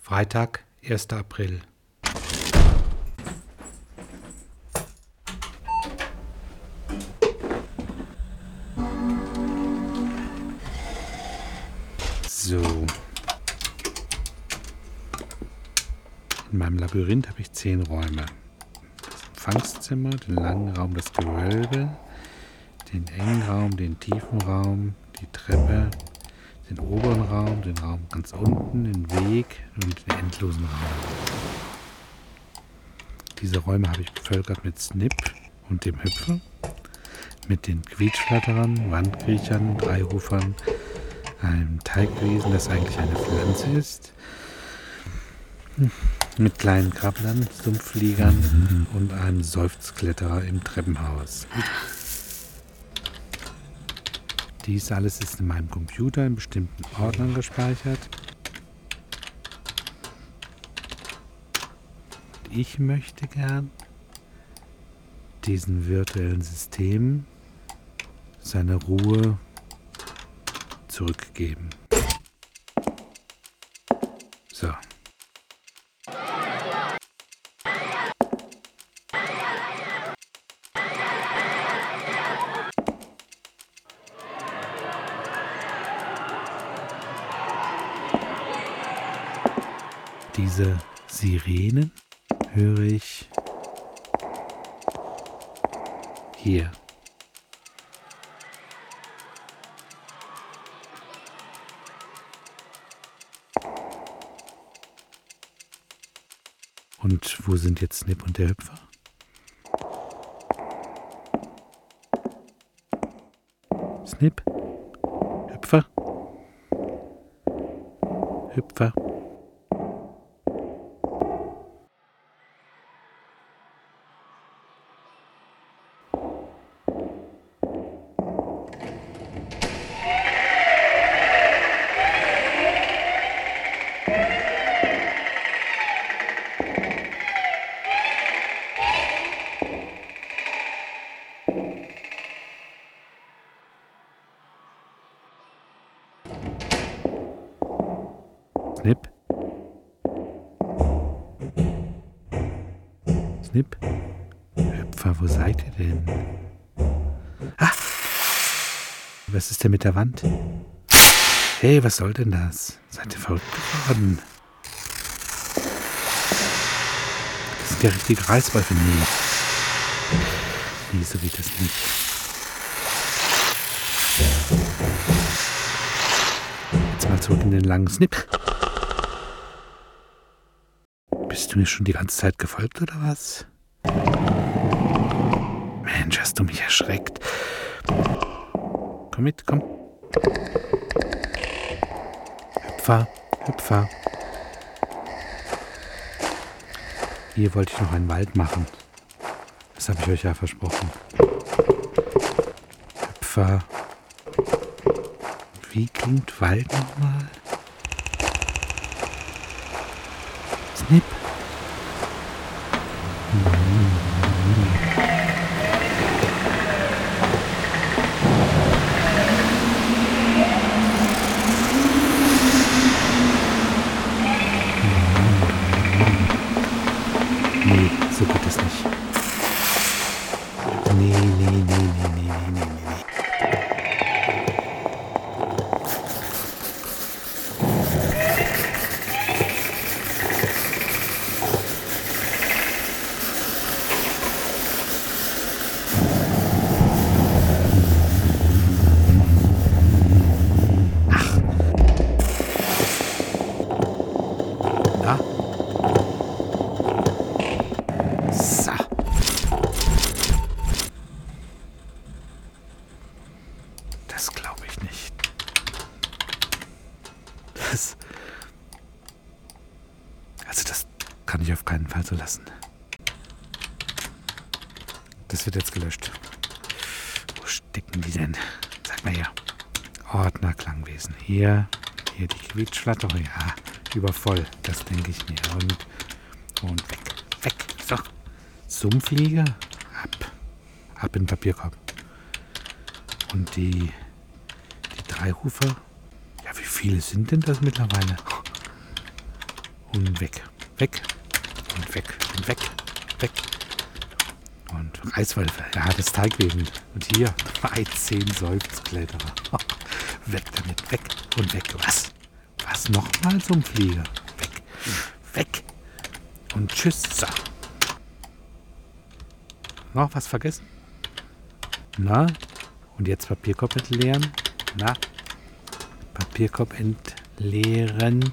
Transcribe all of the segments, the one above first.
Freitag, 1. April. So. In meinem Labyrinth habe ich 10 Räume. Das Empfangszimmer, den langen Raum, das Gewölbe, den engen Raum, den tiefen Raum, die Treppe, den oberen Raum, den Raum ganz unten, den Weg und den endlosen Raum. Diese Räume habe ich bevölkert mit Snip und dem Hüpfer, mit den Quietschflatterern, Wandkriechern, Dreirufern, einem Teigwesen, das eigentlich eine Pflanze ist, mit kleinen Krabblern, Sumpffliegern und einem Seufzkletterer im Treppenhaus. Dies alles ist in meinem Computer in bestimmten Ordnern gespeichert. Ich möchte gern diesen virtuellen Systemen seine Ruhe zurückgeben. So. Diese Sirenen höre ich hier. Und wo sind jetzt Snip und der Hüpfer? Snip? Hüpfer? Hüpfer? Snip? Snip? Hüpfer, wo seid ihr denn? Ah! Was ist denn mit der Wand? Hey, was soll denn das? Seid ihr verrückt geworden? Das sind ja richtige Reißwölfe. Nee, so geht das nicht. Jetzt mal zurück in den langen Snip. Bist du mir schon die ganze Zeit gefolgt, oder was? Mensch, hast du mich erschreckt. Komm mit, komm. Hüpfer, Hüpfer. Hier wollte ich noch einen Wald machen. Das habe ich euch ja versprochen. Hüpfer. Wie klingt Wald nochmal? Snip. Nee, so geht es nicht. Nee. Das glaube ich nicht. Das kann ich auf keinen Fall so lassen. Das wird jetzt gelöscht. Wo stecken die denn? Sag mal her. Ordner Klangwesen. Hier die Quietschflatterer. Ja, übervoll. Das denke ich mir. Und weg. So. Sumpffliege. Ab in den Papierkorb. Und die Dreirufer. Ja, wie viele sind denn das mittlerweile? und weg. Weg und weg und weg. Weg. Und Reiswölfe, ja, das Teigwesen. Und hier, 13 Seufzkletterer. Weg damit, weg und weg. Was? Was nochmal zum Flieger? Weg, weg. Und tschüss. So. Noch was vergessen? Na? Und jetzt Papierkorb entleeren. Na? Papierkorb entleeren.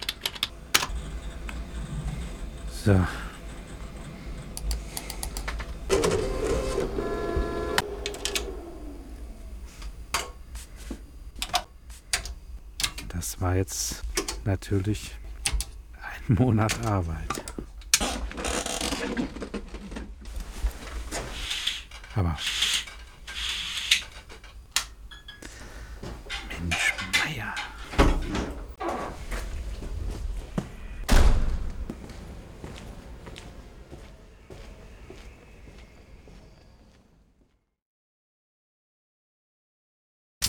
So. Das war jetzt natürlich ein Monat Arbeit.